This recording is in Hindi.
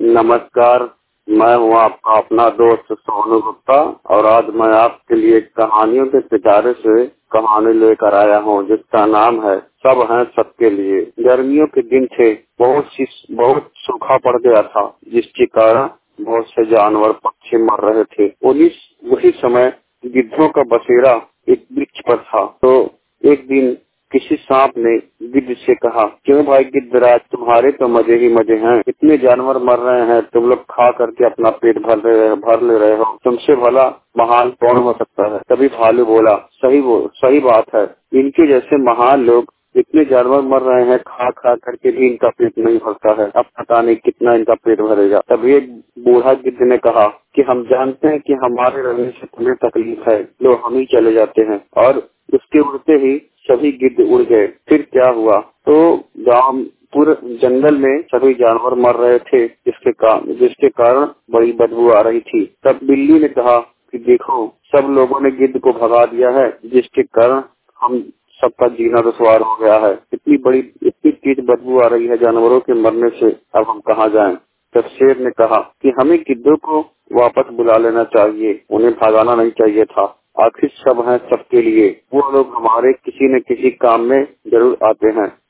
नमस्कार। मैं हूँ आपका अपना दोस्त सोनू गुप्ता और आज मैं आपके लिए कहानियों के पिटारे से कहानी लेकर आया हूँ जिसका नाम है सब हैं सबके लिए। गर्मियों के दिन थे, बहुत सूखा पड़ गया था जिसके कारण बहुत से जानवर पक्षी मर रहे थे। वही समय गिद्धों का बसेरा एक वृक्ष पर था। तो एक दिन किसी सांप ने गिद्ध से कहा, क्यों भाई गिद्धराज, तुम्हारे तो मजे ही मजे हैं, इतने जानवर मर रहे हैं, तुम लोग खा करके अपना पेट भर ले रहे हो, तुमसे भला महान कौन हो सकता है। तभी भालू बोला, सही बात है, इनके जैसे महान लोग इतने जानवर मर रहे हैं, खा खा करके भी इनका पेट नहीं भरता है, अब पता नहीं कितना इनका पेट भरेगा। तभी एक बूढ़ा गिद्ध ने कहा कि हम जानते हैं कि हमारे रहने से तुम्हें तकलीफ है, लो हम ही चले जाते हैं। और उसके उड़ते ही सभी गिद्ध उड़ गए। फिर क्या हुआ, तो गांव पूरे जंगल में सभी जानवर मर रहे थे जिसके कारण बड़ी बदबू आ रही थी। तब बिल्ली ने कहा कि देखो, सब लोगों ने गिद्ध को भगा दिया है जिसके कारण हम सबका जीना दुश्वार हो गया है। इतनी तेज बदबू आ रही है जानवरों के मरने से, अब हम कहाँ जाएं। तब शेर ने कहा कि हमें गिद्धों को वापस बुला लेना चाहिए, उन्हें भगाना नहीं चाहिए था। आखिर सब हैं सबके लिए, वो लोग हमारे किसी न किसी काम में जरूर आते हैं।